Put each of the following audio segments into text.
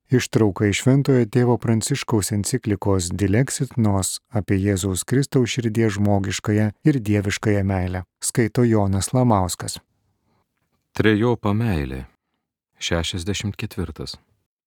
Ištrauka iš Šventojo tėvo Pranciškaus enciklikos Dilexit Nos apie Jėzaus Kristaus širdies žmogiškąją ir dieviškąją meilę. Skaito Jonas Lamauskas. Trejopa meilė. 64.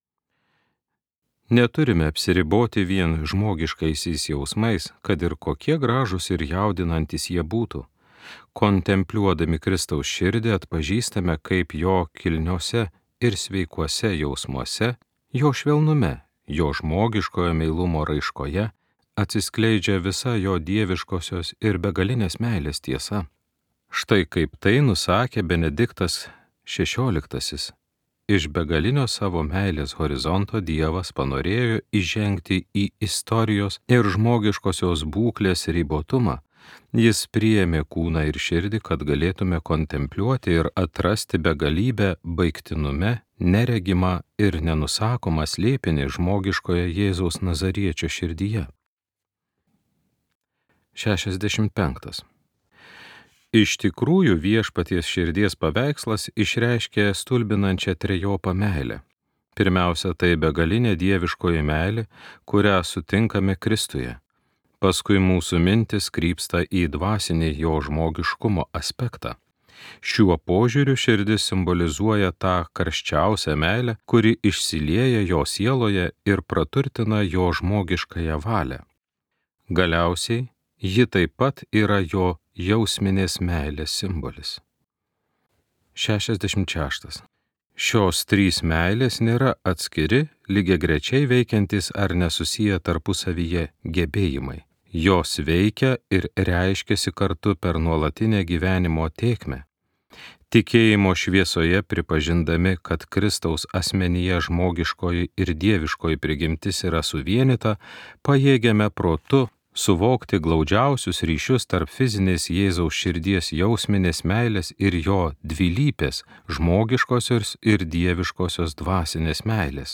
Neturime apsiriboti vien žmogiškaisiais jausmais, kad ir kokie gražūs ir jaudinantys jie būtų. Kontempliuodami Kristaus širdį atpažįstame, kaip jo kilniuose ir sveikuose jausmuose, jo švelnume, jo žmogiškojo meilumo raiškoje atsiskleidžia visa jo dieviškosios ir begalinės meilės tiesa. Štai kaip tai nusakė Benediktas XVI. Iš begalinio savo meilės horizonto Dievas panorėjo įžengti į istorijos ir žmogiškosios būklės ribotumą. Jis priėmė kūną ir širdį, kad galėtume kontempliuoti ir atrasti begalybę baigtinume, neregimą ir nenusakomą slėpinį žmogiškoje Jėzaus Nazariečio širdyje. 65. Iš tikrųjų viešpaties širdies paveikslas išreiškia stulbinančią trejopą meilę. Pirmiausia, tai begalinė dieviškoji meilė, kurią sutinkame Kristuje. Paskui mūsų mintis krypsta į dvasinį jo žmogiškumo aspektą. Šiuo požiūriu širdis simbolizuoja tą karščiausią meilę, kuri išsilieja jo sieloje ir praturtina jo žmogiškąją valią. Galiausiai, ji taip pat yra jo jausminės meilės simbolis. 66. Šios trys meilės nėra atskiri, lygiagrečiai veikiantys ar nesusiję tarpusavyje gebėjimai. Jos veikia ir reiškiasi kartu per nuolatinę gyvenimo tėkmę. Tikėjimo šviesoje pripažindami, kad Kristaus asmenyje žmogiškoji ir dieviškoji prigimtis yra suvienyta, pajėgiame protu suvokti glaudžiausius ryšius tarp fizinės Jėzaus širdies jausminės meilės ir jo dvilypės žmogiškosios ir dieviškosios dvasinės meilės.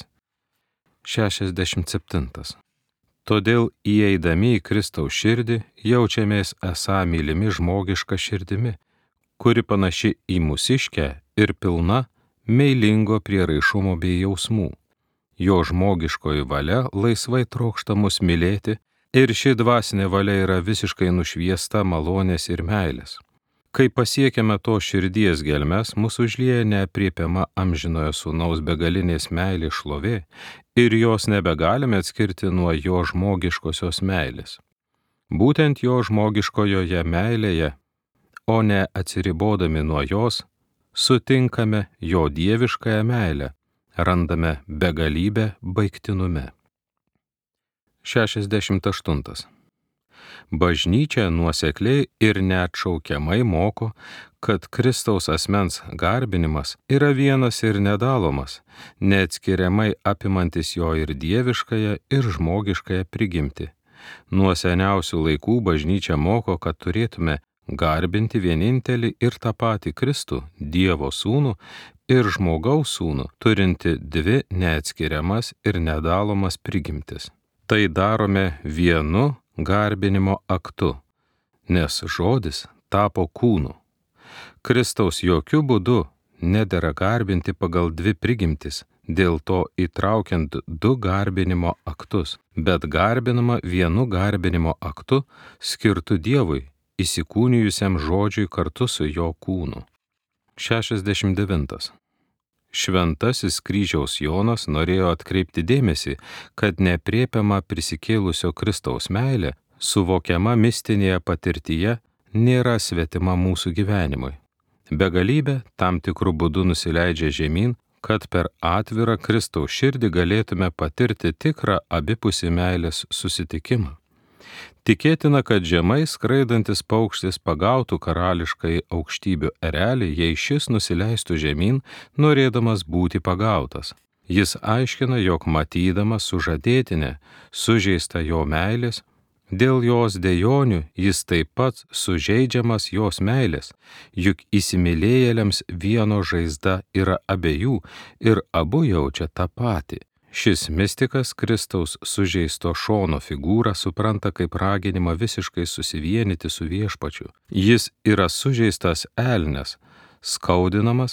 67. Todėl įeidami į Kristaus širdį jaučiamės esą mylimi žmogiška širdimi, kuri panaši į mūsiškę ir pilna meilingo prieraišumo bei jausmų. Jo žmogiškoji valia laisvai trokšta mus mylėti, ir ši dvasinė valia yra visiškai nušviesta malonės ir meilės. Kai pasiekiame to širdies gelmes, mūsų užlieja neapriepiama amžinojo Sūnaus begalinės meilės šlovė ir jos nebegalime atskirti nuo jo žmogiškosios meilės. Būtent jo žmogiškojoje meilėje, o ne atsiribodami nuo jos, sutinkame jo dieviškąją meilę, randame begalybę baigtinume. 68. Bažnyčia nuosekliai ir neatšaukiamai moko, kad Kristaus asmens garbinimas yra vienas ir nedalomas, neatskiriamai apimantis jo ir dieviškąją, ir žmogiškąją prigimtį. Nuo seniausių laikų bažnyčia moko, kad turėtume garbinti vienintelį ir tą patį Kristų, Dievo Sūnų ir žmogaus Sūnų, turinti dvi neatskiriamas ir nedalomas prigimtis. Tai darome vienu garbinimo aktu, nes žodis tapo kūnu. Kristaus jokių būdų nedera garbinti pagal dvi prigimtis, dėl to įtraukiant du garbinimo aktus, bet garbinama vienu garbinimo aktu skirtu Dievui, įsikūnijusiam žodžiui kartu su jo kūnu. 69. Šventasis kryžiaus Jonas norėjo atkreipti dėmesį, kad neaprėpiama prisikėlusio Kristaus meilė, suvokiama mistinėje patirtyje, nėra svetima mūsų gyvenimui. Begalybė tam tikrų būdų nusileidžia žemyn, kad per atvirą Kristaus širdį galėtume patirti tikrą abipusį meilės susitikimą. Tikėtina, kad žemai skraidantis paukštis pagautų karališkai aukštybių erelį, jei šis nusileistų žemyn, norėdamas būti pagautas. Jis aiškina, jog matydamas sužadėtinę, sužeistą jo meilės, dėl jos dejonių jis taip pat sužeidžiamas jos meilės, juk įsimylėjėliams vieno žaizda yra abiejų ir abu jaučia tą patį. Šis mistikas Kristaus sužeisto šono figūrą supranta kaip raginimą visiškai susivienyti su viešpačiu. Jis yra sužeistas elnias, skaudinamas,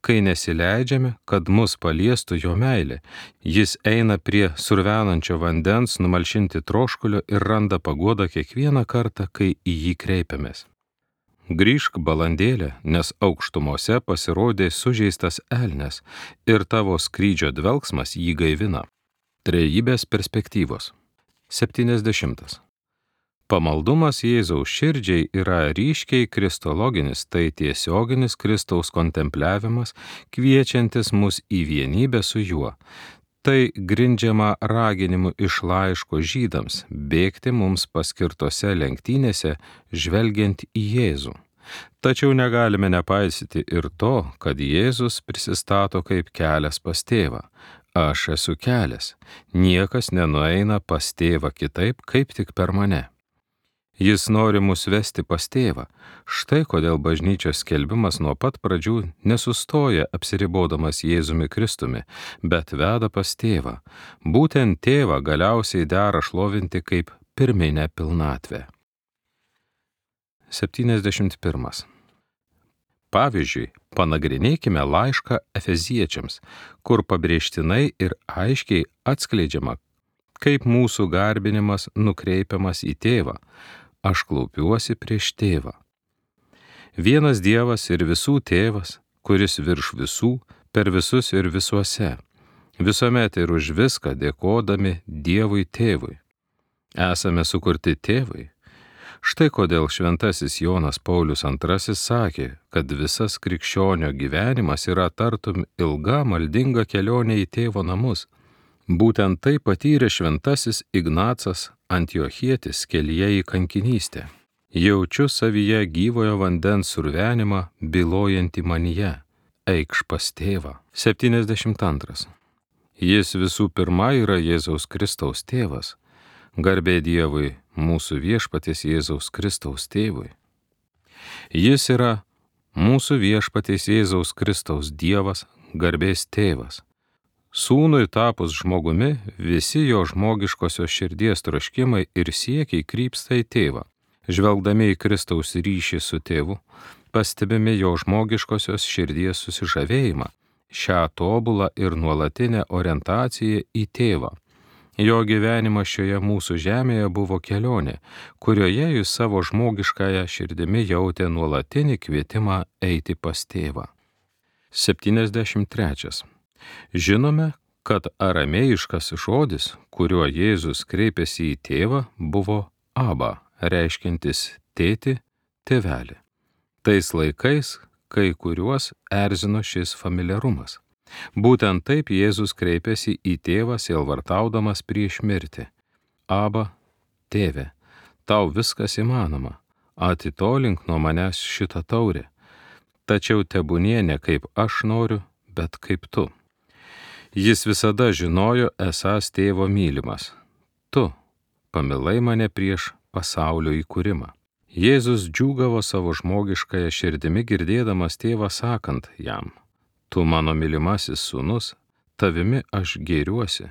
kai nesileidžiame, kad mus paliestų jo meilė. Jis eina prie survenančio vandens numalšinti troškulio ir randa paguodą kiekvieną kartą, kai į jį kreipiamės. Grįžk, balandėlė, nes aukštumose pasirodė sužeistas elnias ir tavo skrydžio dvelksmas jį gaivina. Trejybės perspektyvos. 70. Pamaldumas Jėzaus širdžiai yra ryškiai kristologinis, tai tiesioginis Kristaus kontempliavimas, kviečiantis mus į vienybę su juo. Tai grindžiama raginimu iš laiško Žydams bėgti mums paskirtose lenktynėse, žvelgiant į Jėzų. Tačiau negalime nepaisyti ir to, kad Jėzus prisistato kaip kelias pas tėvą. Aš esu kelias, niekas nenueina pas tėvą kitaip, kaip tik per mane. Jis nori mus vesti pas tėvą. Štai kodėl bažnyčios skelbimas nuo pat pradžių nesustoja apsiribodamas Jėzumi Kristumi, bet veda pas tėvą. Būtent tėvą galiausiai dera šlovinti kaip pirminę pilnatvę. 71. Pavyzdžiui, panagrinėkime laišką Efeziečiams, kur pabrėžtinai ir aiškiai atskleidžiama, kaip mūsų garbinimas nukreipiamas į tėvą. Aš klaupiuosi prieš tėvą. Vienas Dievas ir visų tėvas, kuris virš visų, per visus ir visuose, visuomet ir už viską dėkodami Dievui tėvui. Esame sukurti tėvui. Štai kodėl šventasis Jonas Paulius II sakė, kad visas krikščionio gyvenimas yra tartum ilga maldinga kelionė į tėvo namus. Būtent tai patyrė šventasis Ignacas Antiochietis kelyje į kankinystę. Jaučiu savyje gyvojo vandens survenimą, bylojantį manyje. Eikš pas tėvą. 72. Jis visų pirma yra Jėzaus Kristaus tėvas. Garbė Dievui, mūsų viešpaties Jėzaus Kristaus tėvui. Jis yra mūsų viešpaties Jėzaus Kristaus Dievas, garbės tėvas. Sūnui tapus žmogumi, visi jo žmogiškosios širdies troškimai ir siekiai krypsta į tėvą. Žvelgdami į Kristaus ryšį su tėvu, pastebime jo žmogiškosios širdies susižavėjimą, šią tobulą ir nuolatinę orientaciją į tėvą. Jo gyvenimas šioje mūsų žemėje buvo kelionė, kurioje jis savo žmogiškąją širdimi jautė nuolatinį kvietimą eiti pas tėvą. 73. Žinome, kad aramėjiškas žodis, kuriuo Jėzus kreipėsi į tėvą, buvo Aba, reiškiantis tėti, tėvelį. Tais laikais, kai kuriuos erzino šis familiarumas. Būtent taip Jėzus kreipėsi į tėvą sielvartaudamas prieš mirtį. Aba, tėve, tau viskas įmanoma, atitolink nuo manęs šitą taurę. Tačiau tebūnie ne kaip aš noriu, bet kaip tu. Jis visada žinojo esąs tėvo mylimas. Tu pamilai mane prieš pasaulio įkūrimą. Jėzus džiūgavo savo žmogiškąją širdimi girdėdamas tėvą sakant jam, tu mano mylimasis sūnus, tavimi aš gėriuosi.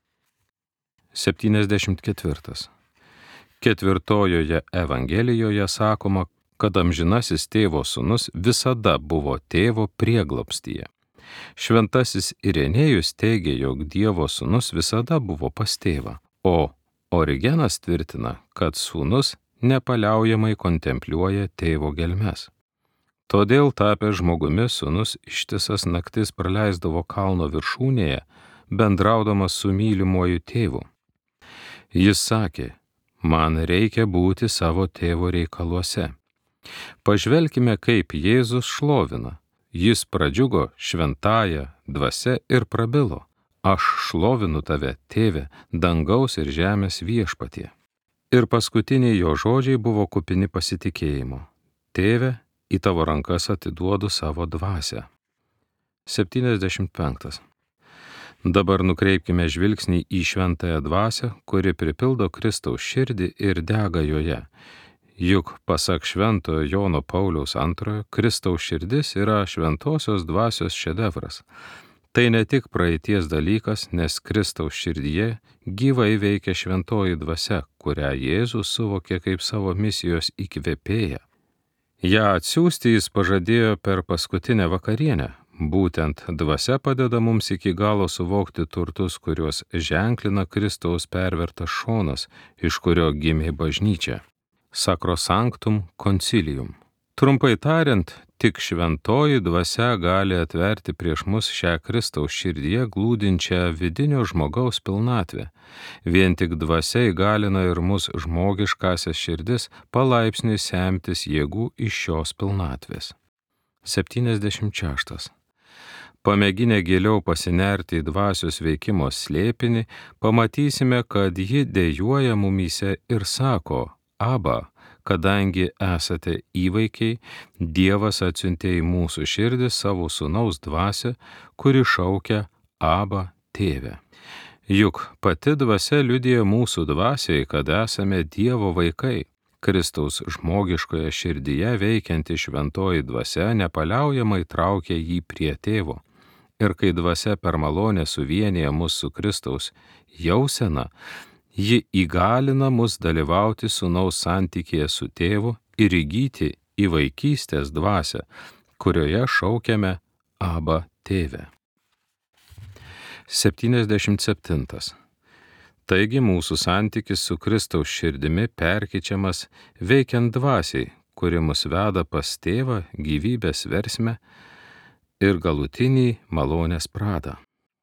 74. Ketvirtojoje Evangelijoje sakoma, kad amžinasis tėvo sūnus visada buvo tėvo prieglobstyje. Šventasis Irenėjus teigė, jog Dievo sūnus visada buvo pas tėvą, o Origenas tvirtina, kad sūnus nepaliaujamai kontempliuoja tėvo gelmes. Todėl tapęs žmogumi sūnus ištisas naktis praleisdavo kalno viršūnėje, bendraudamas su mylimuoju tėvu. Jis sakė, man reikia būti savo tėvo reikaluose. Pažvelkime, kaip Jėzus šlovina. Jis pradžiugo šventąja dvasia ir prabilo, aš šlovinu tave, tėve, dangaus ir žemės viešpatie. Ir paskutiniai jo žodžiai buvo kupini pasitikėjimo. Tėve, į tavo rankas atiduodu savo dvasią. 75. Dabar nukreipkime žvilgsnį į šventąją dvasią, kuri pripildo Kristaus širdį ir dega joje. Juk, pasak šventojo Jono Pauliaus II, Kristaus širdis yra šventosios dvasios šedevras. Tai ne tik praeities dalykas, nes Kristaus širdyje gyvai veikia šventoji dvasia, kurią Jėzus suvokė kaip savo misijos įkvėpėją. Ja atsiųsti jis pažadėjo per paskutinę vakarienę, Būtent dvasia padeda mums iki galo suvokti turtus, kuriuos ženklina Kristaus pervertas šonas, iš kurio gimė bažnyčia. Sacrosanctum concilium. Trumpai tariant, tik šventoji dvasia gali atverti prieš mus šią Kristaus širdyje glūdinčią vidinio žmogaus pilnatvę. Vien tik dvasia įgalina ir mus žmogiškasias širdis palaipsniui semtis jėgų iš šios pilnatvės. 76. Pamėginę giliau pasinerti į dvasios veikimo slėpinį, pamatysime, kad ji dejuoja mumyse ir sako: Aba, kadangi esate įvaikiai, Dievas atsiuntė į mūsų širdį savo sūnaus dvasią, kuri šaukia: Aba, tėve. Juk pati dvasia liudija mūsų dvasiai, kad esame Dievo vaikai. Kristaus žmogiškoje širdyje veikianti šventoji dvasia nepaliaujamai traukia jį prie tėvo. Ir kai dvasia per malonę suvienija mus su Kristaus jausena, ji įgalina mus dalyvauti sūnaus santykėje su tėvu ir įgyti į vaikystės dvasią, kurioje šaukiame: Aba, tėve. 77. Taigi mūsų santykis su Kristaus širdimi perkeičiamas veikiant dvasiai, kuri mus veda pas tėvą gyvybės versme ir galutinį malonės pradą.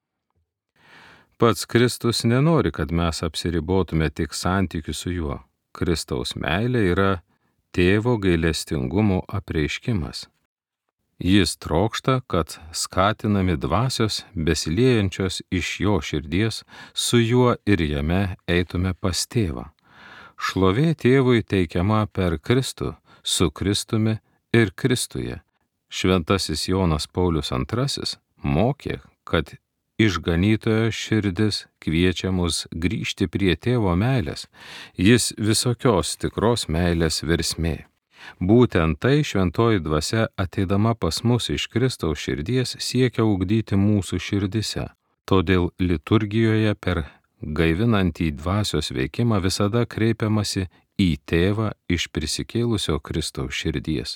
Pats Kristus nenori, kad mes apsiribotume tik santykiu su juo. Kristaus meilė yra tėvo gailestingumo apreiškimas. Jis trokšta, kad skatinami dvasios besiliejančios iš jo širdies, su juo ir jame eitume pas tėvą. Šlovė tėvui teikiama per Kristų, su Kristumi ir Kristuje. Šventasis Jonas Paulius II mokė, kad išganytojo širdis kviečia mus grįžti prie tėvo meilės, jis visokios tikros meilės versmė. Būtent tai šventoji dvasia ateidama pas mus iš Kristaus širdies siekia ugdyti mūsų širdise. Todėl liturgijoje per gaivinantį dvasios veikimą visada kreipiamasi į tėvą iš prisikėlusio Kristaus širdies.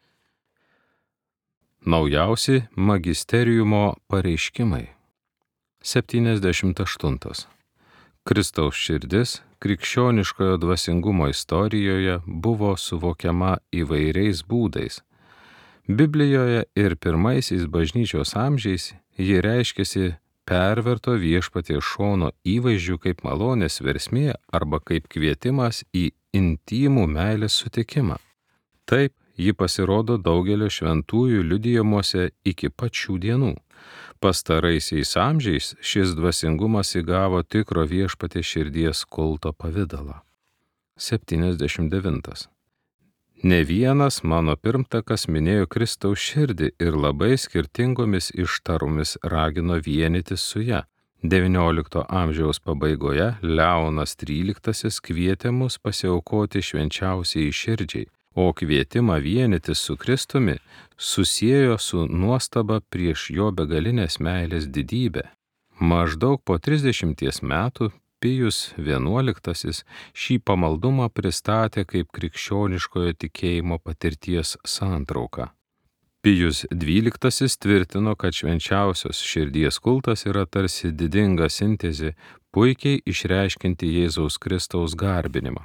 Naujausi magisteriumo pareiškimai. 78. Kristaus širdis krikščioniškojo dvasingumo istorijoje buvo suvokiama įvairiais būdais. Biblijoje ir pirmaisiais bažnyčios amžiais ji reiškėsi perverto viešpaties šono įvaizdžių kaip malonės versmė arba kaip kvietimas į intimų meilės sutikimą. Taip, ji pasirodo daugelio šventųjų liudijimuose iki pat šių dienų. Pastaraisiais amžiais šis dvasingumas įgavo tikro viešpaties širdies kulto pavidalą. 79. Ne vienas mano pirmtakas minėjo Kristaus širdį ir labai skirtingomis ištaromis ragino vienytis su ja. 19 amžiaus pabaigoje Leonas XIII kvietė mus pasiaukoti švenčiausiai širdžiai, o kvietimą vienytis su Kristumi susiejo su nuostaba prieš jo begalinės meilės didybę. Maždaug po 30 metų Pijus XI šį pamaldumą pristatė kaip krikščioniškojo tikėjimo patirties santrauką. Pijus XII tvirtino, kad švenčiausios širdies kultas yra tarsi didinga sintezė, puikiai išreiškinti Jėzaus Kristaus garbinimą.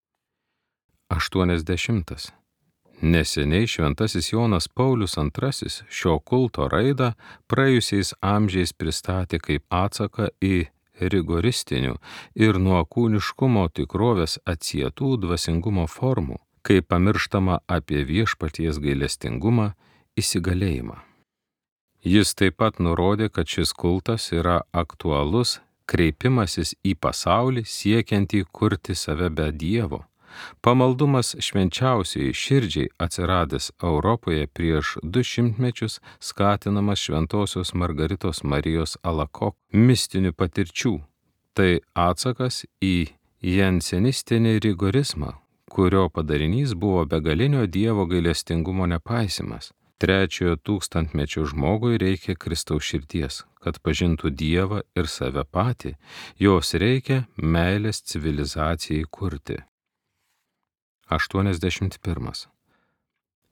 80. Neseniai šventasis Jonas Paulius II šio kulto raidą praėjusiais amžiais pristatė kaip atsaką į rigoristinių ir nuo kūniškumo tikrovės atsietų dvasingumo formų, kai pamirštama apie viešpaties gailestingumą, įsigalėjimą. Jis taip pat nurodė, kad šis kultas yra aktualus kreipimasis į pasaulį siekiantį kurti save be Dievo. Pamaldumas švenčiausiai širdžiai atsiradęs Europoje prieš 200 mečius skatinamas šventosios Margaritos Marijos Alakok mistinių patirčių. Tai atsakas į jansenistinį rigorizmą, kurio padarinys buvo begalinio Dievo gailestingumo nepaisymas. 3 tūkstantmečio žmogui reikia Kristaus širdies, kad pažintų Dievą ir save patį, jos reikia meilės civilizacijai kurti. 81.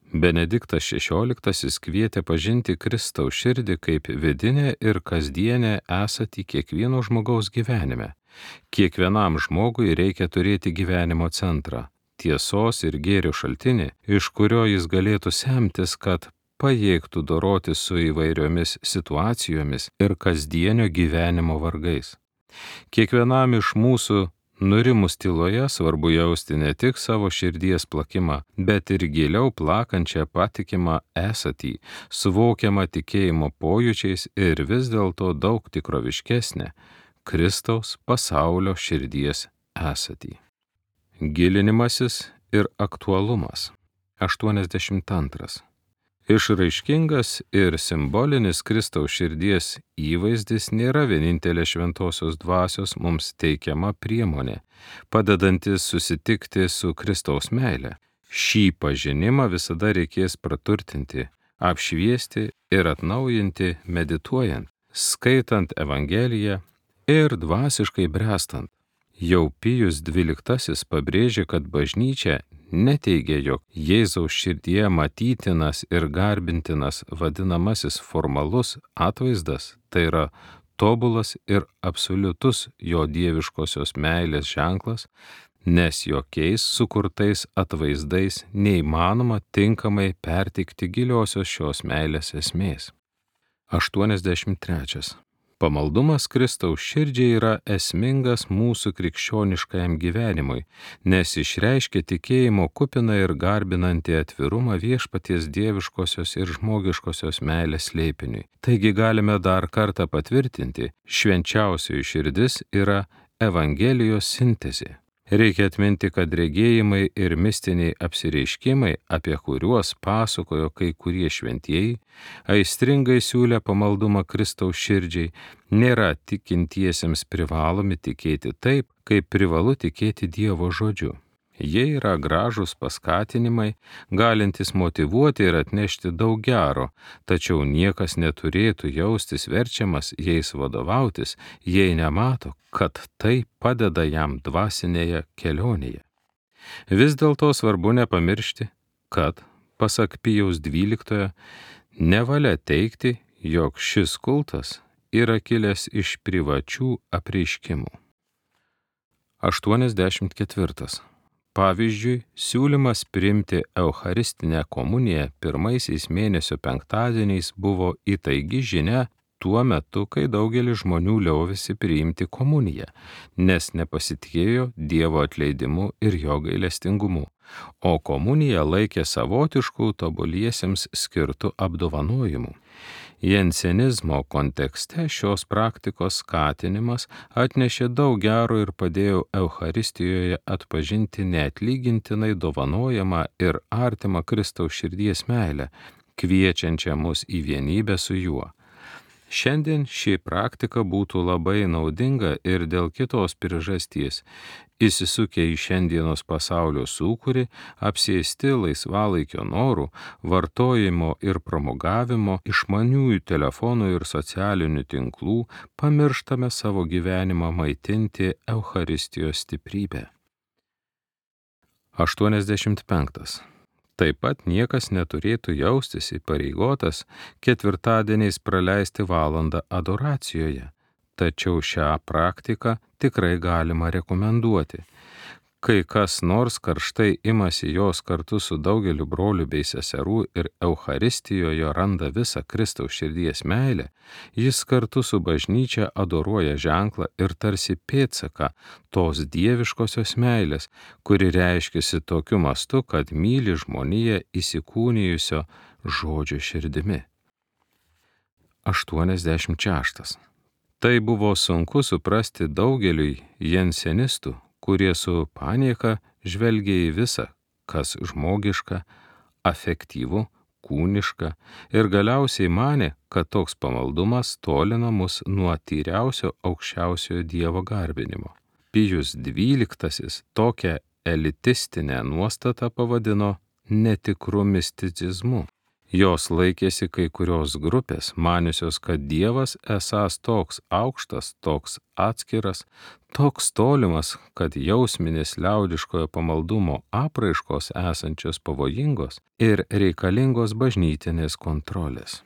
Benediktas XVI kvietė pažinti Kristaus širdį kaip vidinę ir kasdienę esatį kiekvieno žmogaus gyvenime. Kiekvienam žmogui reikia turėti gyvenimo centrą, tiesos ir gėrio šaltinį, iš kurio jis galėtų semtis, kad pajėgtų dorotis su įvairiomis situacijomis ir kasdienio gyvenimo vargais. Kiekvienam iš mūsų nurimus tyloje svarbu jausti ne tik savo širdies plakimą, bet ir giliau plakančią patikimą esatį, suvokiamą tikėjimo pojūčiais ir vis dėlto daug tikroviškesnę Kristaus pasaulio širdies esatį. Gilinimasis ir aktualumas. 82. Išraiškingas ir simbolinis Kristaus širdies įvaizdis nėra vienintelė šventosios dvasios mums teikiama priemonė, padedantis susitikti su Kristaus meile. Šį pažinimą visada reikės praturtinti, apšviesti ir atnaujinti medituojant, skaitant Evangeliją ir dvasiškai brestant. Jau Pijus XII pabrėžė, kad bažnyčia neteigia, jog Jėzaus širdyje matytinas ir garbintinas vadinamasis formalus atvaizdas, tai yra tobulas ir absoliutus jo dieviškosios meilės ženklas, nes jokiais sukurtais atvaizdais neįmanoma tinkamai perteikti giliosios šios meilės esmės. 83. Pamaldumas Kristaus širdžiai yra esmingas mūsų krikščioniškajam gyvenimui, nes išreiškia tikėjimo kupiną ir garbinantį atvirumą viešpaties dieviškosios ir žmogiškosios meilės slėpiniui. Taigi galime dar kartą patvirtinti, švenčiausioji širdis yra Evangelijos sintezė. Reikia atminti, kad regėjimai ir mistiniai apsireiškimai, apie kuriuos pasakojo kai kurie šventieji, aistringai siūlė pamaldumą Kristaus širdžiai, nėra tikintiesiems privalomi tikėti taip, kaip privalu tikėti Dievo žodžiu. Jie yra gražūs paskatinimai, galintys motyvuoti ir atnešti daug gero, tačiau niekas neturėtų jaustis verčiamas jais vadovautis, jei nemato, kad tai padeda jam dvasinėje kelionėje. Vis dėlto svarbu nepamiršti, kad, pasak Pijaus XII, nevalia teigti, jog šis kultas yra kilęs iš privačių apreiškimų. 84. Pavyzdžiui, siūlymas priimti eucharistinę komuniją pirmaisiais mėnesio penktadieniais buvo įtaigi žinia tuo metu, kai daugelis žmonių liovėsi priimti komuniją, nes nepasitikėjo Dievo atleidimu ir jo gailestingumu, o komuniją laikė savotiškų tobuliesiems skirtų apdovanojimų. Jansenizmo kontekste šios praktikos skatinimas atnešė daug gero ir padėjo Eucharistijoje atpažinti neatlygintinai dovanojamą ir artimą Kristaus širdies meilę, kviečiančią mus į vienybę su juo. Šiandien ši praktika būtų labai naudinga ir dėl kitos priežasties. Įsisukę į šiandienos pasaulio sūkurį, apsėsti laisvalaikio norų, vartojimo ir pramogavimo, išmaniųjų telefonų ir socialinių tinklų, pamirštame savo gyvenimą maitinti Eucharistijos stiprybę. 85. Taip pat niekas neturėtų jaustis įpareigotas ketvirtadieniais praleisti valandą adoracijoje, tačiau šią praktiką tikrai galima rekomenduoti. Kai kas nors karštai imasi jos kartu su daugeliu brolių bei seserų ir Eucharistijoje randa visą Kristaus širdies meilę, jis kartu su bažnyčia adoruoja ženklą ir tarsi pėdsaką tos dieviškosios meilės, kuri reiškiasi tokiu mastu, kad myli žmoniją įsikūnijusio žodžio širdimi. 86. Tai buvo sunku suprasti daugeliui jansenistų, kurie su panieka žvelgia į visą, kas žmogiška, afektyvu, kūniška ir galiausiai manė, kad toks pamaldumas tolina mus nuo tyriausio aukščiausiojo Dievo garbinimo. Pijus XII tokią elitistinę nuostatą pavadino netikru misticizmu. Jos laikėsi kai kurios grupės, maniusios, kad Dievas esąs toks aukštas, toks atskiras, toks tolimas, kad jausminės liaudiškojo pamaldumo apraiškos esančios pavojingos ir reikalingos bažnytinės kontrolės.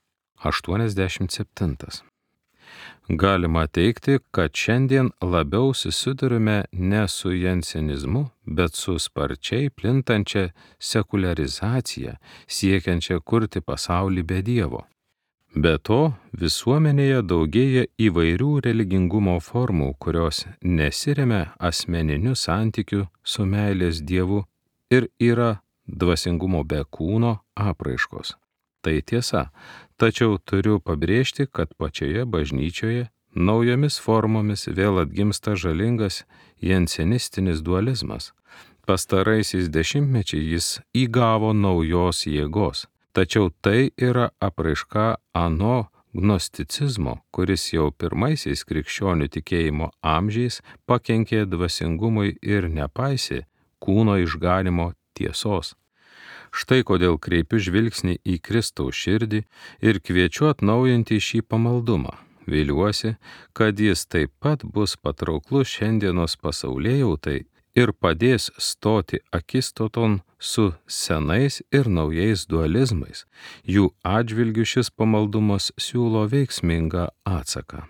87. Galima teigti, kad šiandien labiau susidurime ne su jansenizmu, bet su sparčiai plintančia sekuliarizacija, siekiančia kurti pasaulį be Dievo. Be to, visuomenėje daugėja įvairių religingumo formų, kurios nesiremia asmeniniu santykiu su meilės Dievu ir yra dvasingumo be kūno apraiškos. Tai tiesa, tačiau turiu pabrėžti, kad pačioje bažnyčioje naujomis formomis vėl atgimsta žalingas jansenistinis dualizmas. Pastaraisiais dešimtmečiais jis įgavo naujos jėgos, tačiau tai yra apraiška ano gnosticizmo, kuris jau pirmaisiais krikščionių tikėjimo amžiais pakenkė dvasingumui ir nepaisė kūno išganymo tiesos. Štai kodėl kreipiu žvilgsnį į Kristaus širdį ir kviečiu atnaujinti šį pamaldumą. Viliuosi, kad jis taip pat bus patrauklus šiandienos pasaulėjautai ir padės stoti akistaton su senais ir naujais dualizmais. Jų atžvilgiu šis pamaldumas siūlo veiksmingą atsaką.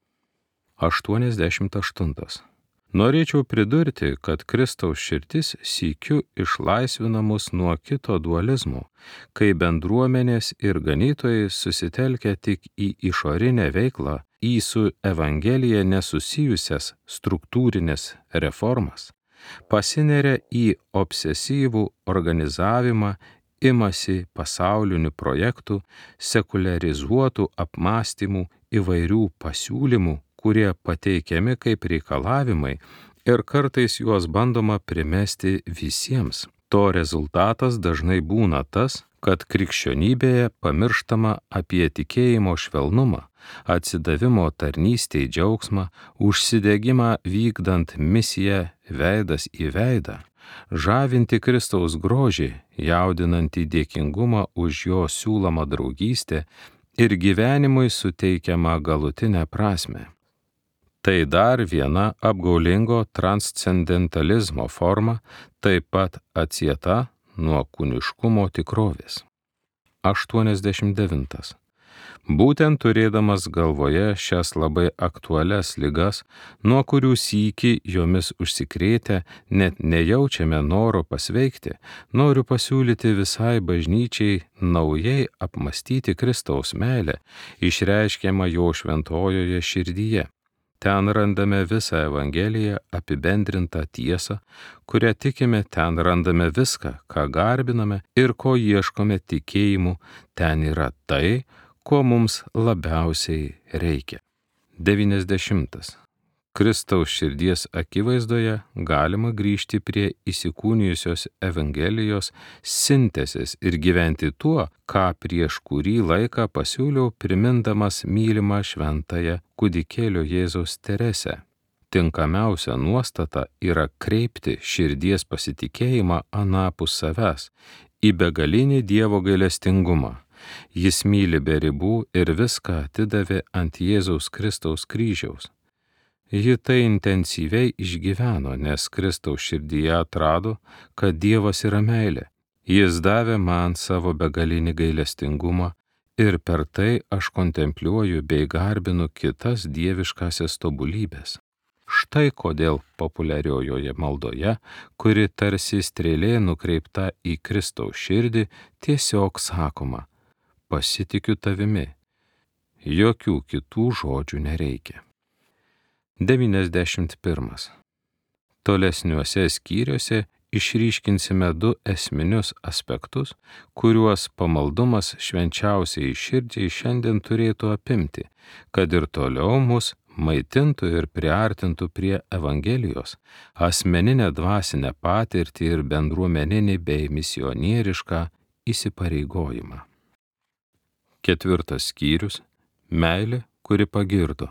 88. Norėčiau pridurti, kad Kristaus širdis sykiu išlaisvina mus nuo kito dualizmo, kai bendruomenės ir ganytojai susitelkia tik į išorinę veiklą, į su Evangelija nesusijusias struktūrinės reformas, pasineria į obsesyvų organizavimą, imasi pasaulinių projektų, sekuliarizuotų apmąstymų, įvairių pasiūlymų, kurie pateikiami kaip reikalavimai ir kartais juos bandoma primesti visiems. To rezultatas dažnai būna tas, kad krikščionybėje pamirštama apie tikėjimo švelnumą, atsidavimo tarnystei džiaugsmą, užsidegimą vykdant misiją veidas į veidą, žavinti Kristaus grožį, jaudinantį dėkingumą už jo siūlomą draugystę ir gyvenimui suteikiamą galutinę prasmę. Tai dar viena apgaulingo transcendentalizmo forma, taip pat atsieta nuo kūniškumo tikrovės. 89. Būtent turėdamas galvoje šias labai aktualias ligas, nuo kurių sykį jomis užsikrėtę net nejaučiame noro pasveikti, noriu pasiūlyti visai bažnyčiai naujai apmąstyti Kristaus meilę, išreiškiamą jo šventojoje širdyje. Ten randame visą Evangeliją apibendrintą tiesą, kurią tikime, ten randame viską, ką garbiname ir ko ieškome tikėjimu, ten yra tai, ko mums labiausiai reikia. 90. Kristaus širdies akivaizdoje galima grįžti prie įsikūnijusios Evangelijos sintezės ir gyventi tuo, ką prieš kurį laiką pasiūliau primindamas mylimą šventąją kūdikėlio Jėzaus Teresę. Tinkamiausia nuostata yra kreipti širdies pasitikėjimą anapus savęs į begalinį Dievo gailestingumą. Jis myli be ribų ir viską atidavė ant Jėzaus Kristaus kryžiaus. Ji tai intensyviai išgyveno, nes Kristaus širdyje atrado, kad Dievas yra meilė. Jis davė man savo begalinį gailestingumą ir per tai aš kontempliuoju bei garbinu kitas dieviškasias tobulybės. Štai kodėl populiariojoje maldoje, kuri tarsi strėlė nukreipta į Kristaus širdį, tiesiog sakoma: pasitikiu tavimi. Jokių kitų žodžių nereikia. 91. Tolesniuose skyriuose išryškinsime du esminius aspektus, kuriuos pamaldumas švenčiausiai širdžiai šiandien turėtų apimti, kad ir toliau mus maitintų ir priartintų prie Evangelijos, asmeninę dvasinę patirtį ir bendruomeninį bei misionierišką įsipareigojimą. 4. skyrius – meilė, kuri pagirdo.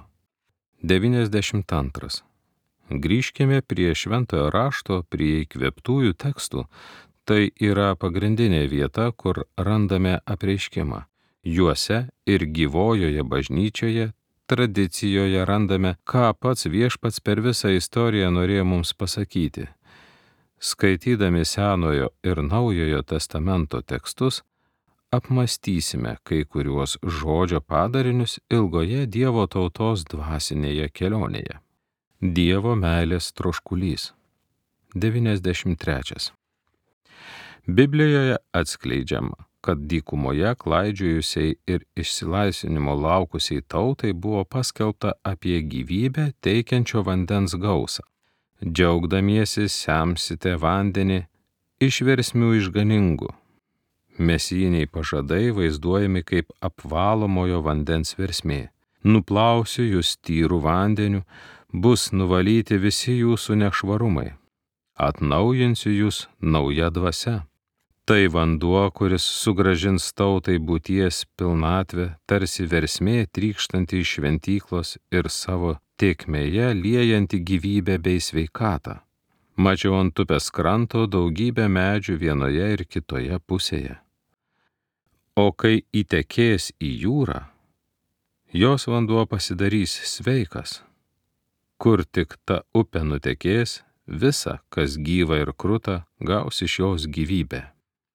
92. Grįžkime prie šventojo rašto, prie įkvėptųjų tekstų, Tai yra pagrindinė vieta, kur randame apreiškimą. Juose ir gyvojoje bažnyčioje, tradicijoje randame, ką pats Viešpats per visą istoriją norėjo mums pasakyti. Skaitydami Senojo ir Naujojo testamento tekstus, apmąstysime kai kuriuos žodžio padarinius ilgoje Dievo tautos dvasinėje kelionėje. Dievo meilės troškulys. 93. Biblijoje atskleidžiama, kad dykumoje klaidžiojusiai ir išsilaisvinimo laukusiai tautai buvo paskelbta apie gyvybę teikiančio vandens gausą. Džiaugdamiesi semsite vandenį iš versmių išganingų. Mesijiniai pažadai vaizduojami kaip apvalomojo vandens versmė. Nuplausiu jūs tyrų vandeniu, bus nuvalyti visi jūsų nešvarumai. Atnaujinsiu jūs nauja dvasia. Tai vanduo, kuris sugrąžins tautai būties pilnatvę, tarsi versmė trykštanti iš šventyklos ir savo tėkmėje liejanti gyvybę bei sveikatą. Mačiau ant upės kranto daugybę medžių vienoje ir kitoje pusėje. O kai įtekės į jūrą, jos vanduo pasidarys sveikas. Kur tik ta upė nutekės, visa, kas gyva ir kruta, gaus iš jos gyvybę.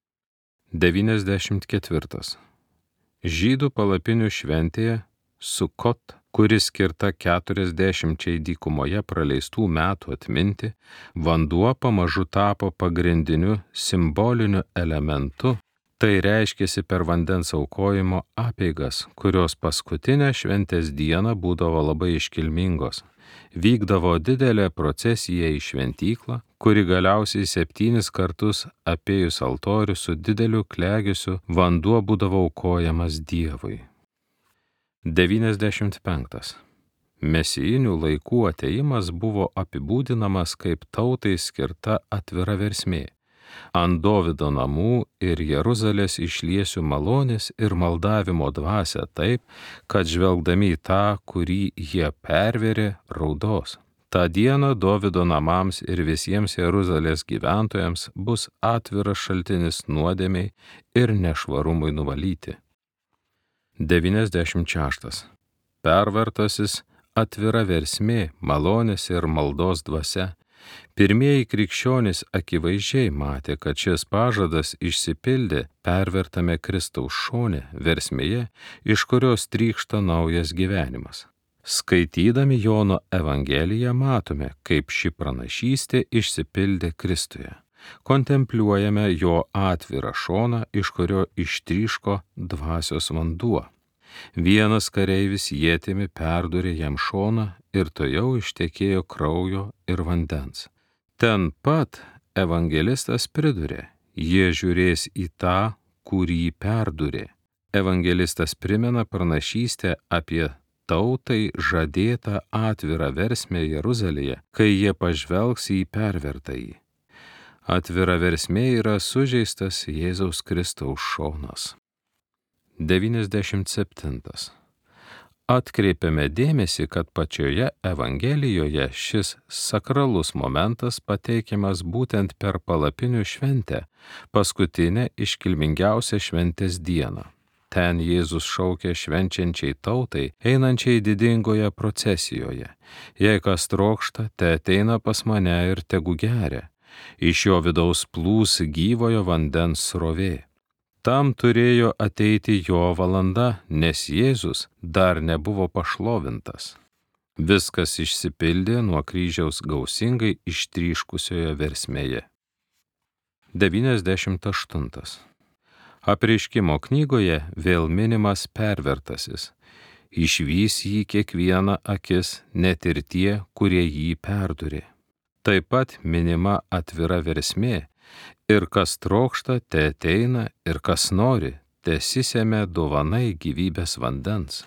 94. Žydų palapinių šventėje Sukot, kuri skirta 40 dykumoje praleistų metų atminti, vanduo pamažu tapo pagrindiniu simboliniu elementu. Tai reiškėsi per vandens aukojimo apeigas, kurios paskutinę šventės dieną būdavo labai iškilmingos. Vykdavo didelė procesija į šventyklą, kuri galiausiai 7 kartus apėjus altorių su dideliu klegesiu vanduo būdavo aukojamas Dievui. 95. Mesijinių laikų atėjimas buvo apibūdinamas kaip tautai skirta atvira versmė. Ant Dovydo namų ir Jeruzalės išliesiu malonės ir maldavimo dvasią taip, kad žvelgdami į tą, kurį jie pervėrė, raudos. Ta diena Dovydo namams ir visiems Jeruzalės gyventojams bus atviras šaltinis nuodėmei ir nešvarumui nuvalyti. 96. Pervartasis atvira versmė, malonės ir maldos dvasia. Pirmieji krikščionys akivaizdžiai matė, kad šis pažadas išsipildė pervertame Kristaus šone, versmėje, iš kurios trykšta naujas gyvenimas. Skaitydami Jono Evangeliją matome, kaip ši pranašystė išsipildė Kristuje. Kontempliuojame jo atvirą šoną, iš kurio ištryško dvasios vanduo. Vienas kareivis ietimi perdūrė jam šoną ir tojau ištekėjo kraujo ir vandens. Ten pat evangelistas pridūrė, jie žiūrės į tą, kurį perdūrė. Evangelistas primena pranašystę apie tautai žadėtą atvirą versmę Jeruzalėje, kai jie pažvelgs į pervertąjį. Atvira versmė yra sužeistas Jėzaus Kristaus šonas. 97. Atkreipiame dėmesį, kad pačioje Evangelijoje šis sakralus momentas pateikiamas būtent per palapinių šventę, paskutinę iškilmingiausią šventės dieną. Ten Jėzus šaukė švenčiančiai tautai, einančiai didingoje procesijoje. Jei kas trokšta, te ateina pas mane ir tegu geria. Iš jo vidaus plūs gyvojo vandens srovė. Tam turėjo ateiti jo valanda, nes Jėzus dar nebuvo pašlovintas. Viskas išsipildė nuo kryžiaus gausingai ištryškusioje versmėje. 98. Apreiškimo knygoje vėl minimas pervertasis. Išvys jį kiekviena akis, net ir tie, kurie jį perdūrė. Taip pat minima atvira versmė, ir kas trokšta, te ateina, ir kas nori, tesisemia dovanai gyvybės vandens.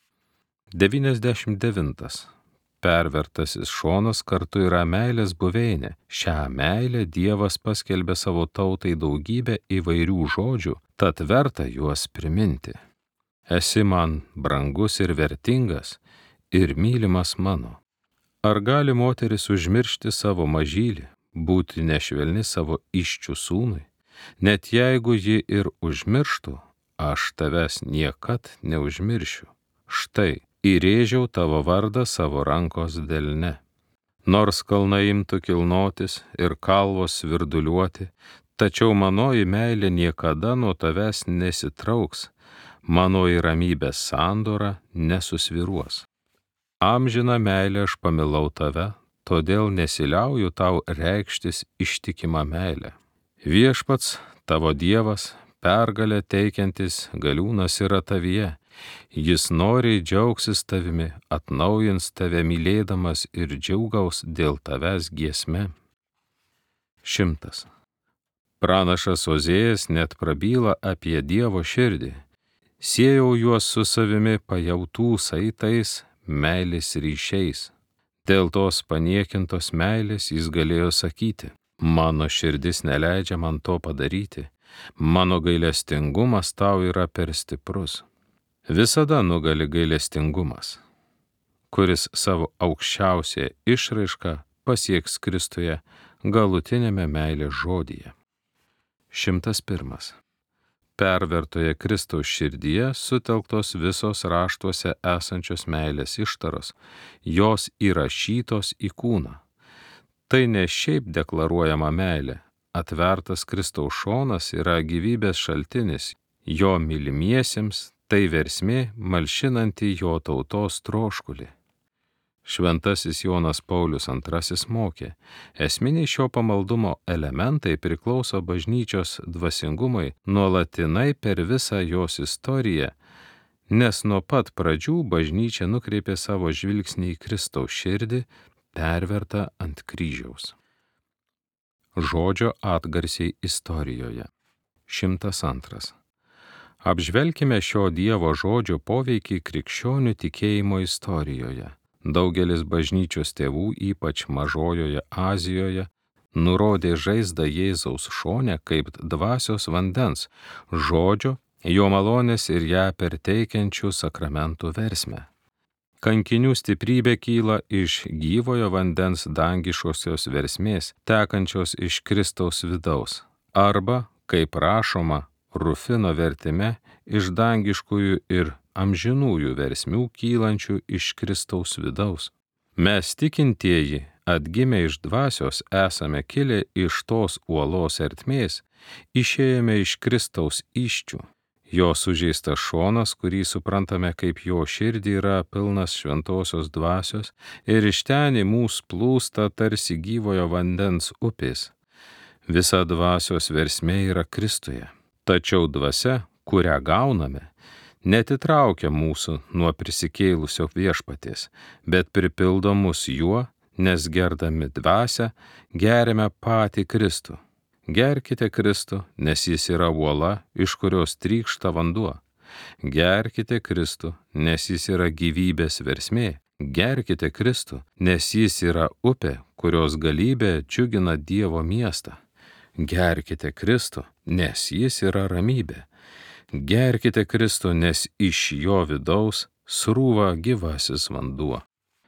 99. Pervertasis šonas kartu yra meilės buveinė. Šią meilę Dievas paskelbė savo tautai daugybę įvairių žodžių, tad verta juos priminti. Esi man brangus ir vertingas, ir mylimas mano. Ar gali moteris užmiršti savo mažylį, būti nešvelni savo iščių sūnui, net jeigu ji ir užmirštų, aš tavęs niekad neužmiršiu. Štai, įrėžiau tavo vardą savo rankos delne. Nors kalnai imtų kilnotis ir kalvos svirduliuoti, tačiau manoji meilė niekada nuo tavęs nesitrauks, manoji ramybės sandora nesusviruos. Amžiną meilę aš pamilau tave, todėl nesiliauju tau reikštis ištikimą meilę. Viešpats, tavo Dievas, pergalę teikiantis galiūnas yra tavyje. Jis noriai džiaugsis tavimi, atnaujins tave mylėdamas ir džiaugaus dėl tavęs giesme. 100. Pranašas Ozėjas net prabyla apie Dievo širdį. Siejau juos su savimi pajautų saitais, meilės ryšiais. Dėl tos paniekintos meilės jis galėjo sakyti: mano širdis neleidžia man to padaryti, mano gailestingumas tau yra per stiprus. Visada nugali gailestingumas, kuris savo aukščiausią išraišką pasieks Kristuje galutinėme meilės žodyje. 101. Pervertoje Kristaus širdyje sutelktos visos raštuose esančios meilės ištaros, jos įrašytos į kūną. Tai ne šiaip deklaruojama meilė, atvertas Kristaus šonas yra gyvybės šaltinis, jo mylimiesiems tai versmė malšinanti jo tautos troškulį. Šventasis Jonas Paulius II mokė, esminiai šio pamaldumo elementai priklauso bažnyčios dvasingumui nuolatinai per visą jos istoriją, nes nuo pat pradžių bažnyčia nukreipė savo žvilgsnį į Kristaus širdį, pervertą ant kryžiaus. Žodžio atgarsiai istorijoje. 102. Apžvelkime šio Dievo žodžio poveikį krikščionių tikėjimo istorijoje. Daugelis bažnyčios tėvų, ypač Mažojoje Azijoje, nurodė žaizdą Jėzaus šone kaip dvasios vandens, žodžio, jo malonės ir ją perteikiančių sakramentų versmę. Kankinių stiprybė kyla iš gyvojo vandens dangiškosios versmės, tekančios iš Kristaus vidaus, arba, kaip rašoma Rufino vertime, iš dangiškųjų ir amžinųjų versmių kylančių iš Kristaus vidaus. Mes tikintieji, atgimę iš dvasios, esame kilę iš tos uolos ertmės, išėjome iš Kristaus įsčių. Jo sužeistas šonas, kurį suprantame kaip jo širdį, yra pilnas šventosios dvasios ir iš ten į mūsų plūsta tarsi gyvojo vandens upės. Visa dvasios versmė yra Kristuje. Tačiau dvasia, kurią gauname, netitraukia mūsų nuo prisikėlusio viešpaties, bet pripildo mus juo, nes gerdami dvasią geriame patį Kristų. Gerkite Kristų, nes jis yra uola, iš kurios trykšta vanduo. Gerkite Kristų, nes jis yra gyvybės versmė. Gerkite Kristų, nes jis yra upė, kurios galybė džiugina Dievo miestą. Gerkite Kristų, nes jis yra ramybė. Gerkite Kristų, nes iš jo vidaus srūva gyvasis vanduo.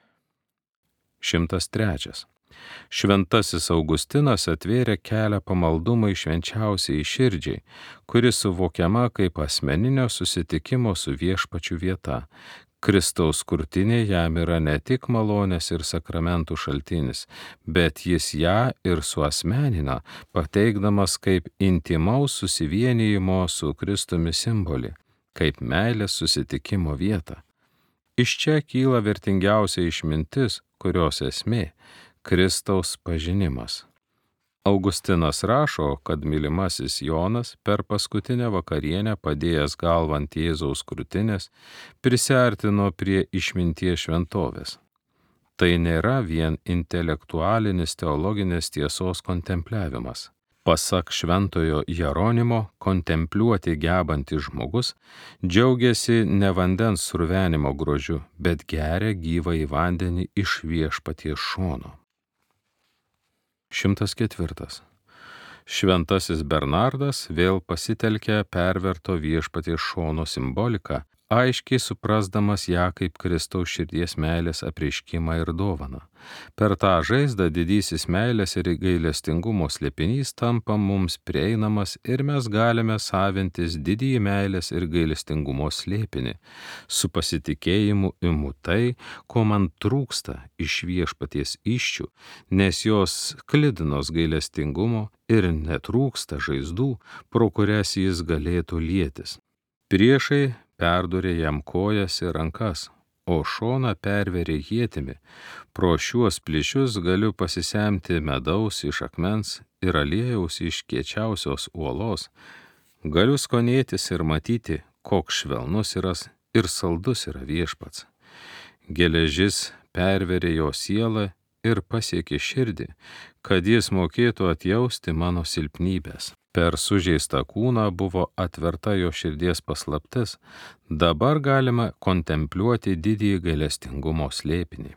103. Šventasis Augustinas atvėrė kelią pamaldumui švenčiausiai širdžiai, kuri suvokiama kaip asmeninio susitikimo su viešpačiu vieta. Kristaus krūtinė jam yra ne tik malonės ir sakramentų šaltinis, bet jis ją ir suasmenina, pateikdamas kaip intimaus susivienijimo su Kristumi simbolį, kaip meilės susitikimo vietą. Iš čia kyla vertingiausia išmintis, kurios esmė – Kristaus pažinimas. Augustinas rašo, kad mylimasis Jonas per paskutinę vakarienę padėjęs galvą ant Jėzaus krūtinės prisiartino prie išminties šventovės. Tai nėra vien intelektualinis teologinės tiesos kontempliavimas. Pasak šventojo Jeronimo, kontempliuoti gebantis žmogus džiaugiasi ne vandens sruvenimo grožiu, bet geria gyvąjį vandenį iš viešpaties šono. 104. Šventasis Bernardas vėl pasitelkia perverto viešpaties šono simboliką, aiškiai suprasdamas ją kaip Kristaus širdies meilės apreiškimą ir dovaną. Per tą žaizdą didysis meilės ir gailestingumo slėpinys tampa mums prieinamas ir mes galime savintis didįjį meilės ir gailestingumo slėpinį. Su pasitikėjimu imu tai, ko man trūksta iš Viešpaties įsčių, nes jos sklidinos gailestingumo ir netrūksta žaizdų, pro kurias jis galėtų lietis. Priešai perdūrė jam kojas ir rankas, o šoną perverė ietimi. Pro šiuos plyšius galiu pasisemti medaus iš akmens ir aliejaus iš kiečiausios uolos. Galiu skonėtis ir matyti, koks švelnus yra ir saldus yra Viešpats. Geležis perverė jo sielą ir pasiekė širdį, kad jis mokėtų atjausti mano silpnybės. Per sužeistą kūną buvo atverta jo širdies paslaptis, dabar galima kontempliuoti didįjį gailestingumo slėpinį.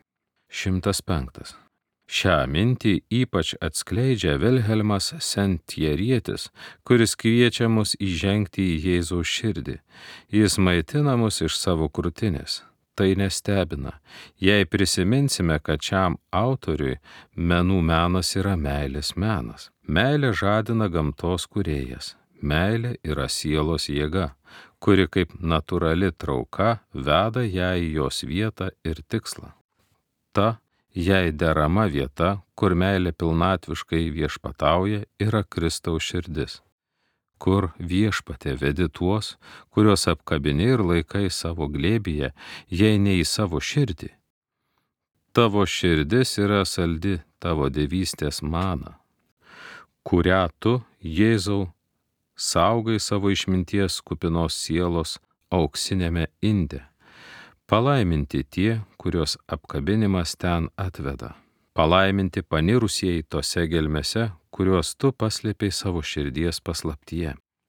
105. Šią mintį ypač atskleidžia Vilhelmas Sentjerietis, kuris kviečia mus įžengti į Jėzaus širdį. Jis maitina mus iš savo krūtinės. Tai nestebina, jei prisiminsime, kad šiam autoriui menų menas yra meilės menas. Meilė žadina gamtos kūrėjas. Meilė yra sielos jėga, kuri kaip natūrali trauka veda ją į jos vietą ir tikslą. Ta, jai derama vieta, kur meilė pilnatviškai viešpatauja, yra Kristaus širdis. Kur Viešpatie vedi tuos, kuriuos apkabini ir laikai savo glėbyje, jei ne į savo širdį. Tavo širdis yra saldi tavo dievystės mana, kurią tu, Jėzau, saugai savo išminties kupinos sielos auksinėme inde. Palaiminti tie, kurios apkabinimas ten atveda. Palaiminti panirusieji tose gelmėse, kuriuos tu paslėpei savo širdies paslaptyje.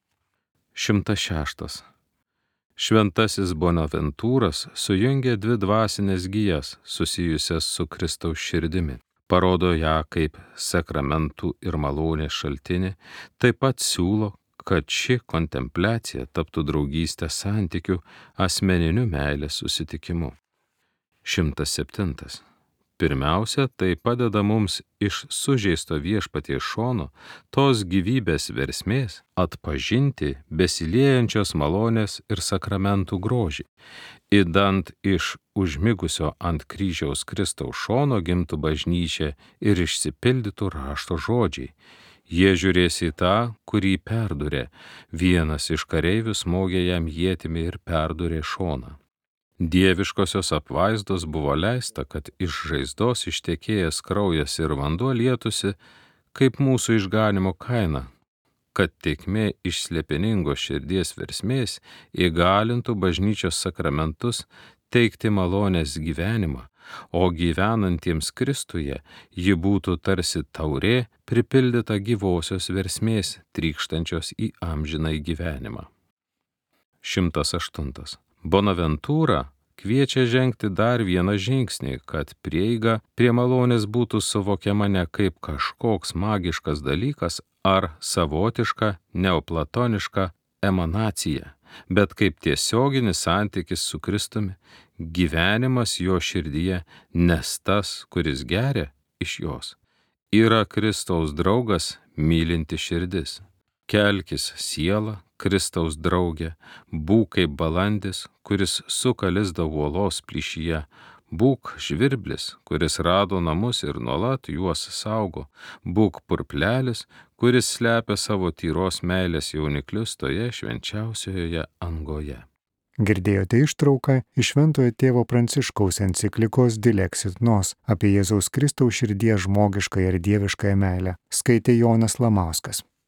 106. Šventasis Bonaventūras sujungia dvi dvasinės gijas susijusias su Kristaus širdimi. Parodo ją kaip sakramentų ir malonės šaltinį, taip pat siūlo, kad ši kontempliacija taptų draugystės santykių asmeniniu meilės susitikimu. 107. Pirmiausia, tai padeda mums iš sužeisto Viešpaties šono tos gyvybės versmės atpažinti besiliejančios malonės ir sakramentų grožį, idant iš užmigusio ant kryžiaus Kristaus šono gimtų bažnyčia ir išsipildytų rašto žodžiai. Jie žiūrės į tą, kurį perdūrė, vienas iš kareivių smogė jam ietimi ir perdūrė šoną. Dieviškosios apvaizdos buvo leista, kad iš žaizdos ištekėjęs kraujas ir vanduo lietusi kaip mūsų išganimo kaina, kad tėkmė iš slėpiningos širdies versmės įgalintų bažnyčios sakramentus teikti malonės gyvenimą, o gyvenantiems Kristuje ji būtų tarsi taurė pripildyta gyvosios versmės trykštančios į amžinąjį gyvenimą. 108. Bonaventūra kviečia žengti dar vieną žingsnį, kad prieiga prie malonės būtų suvokiama ne kaip kažkoks magiškas dalykas ar savotiška neoplatoniška emanacija, bet kaip tiesioginis santykis su Kristumi, gyvenimas jo širdyje, nes tas, kuris geria iš jos, yra Kristaus draugas mylinti širdis. Kelkis siela, Kristaus draugė, būk kaip balandis, kuris suka lizdą uolos plyšyje, būk žvirblis, kuris rado namus ir nuolat juos saugo, būk purplelis, kuris slepia savo tyros meilės jauniklius toje švenčiausioje angoje. Girdėjote ištrauką iš Šventojo tėvo Pranciškaus enciklikos Dilexit Nos apie Jėzaus Kristaus širdies žmogiškąją ir dieviškąją meilę, skaitė Jonas Lamauskas.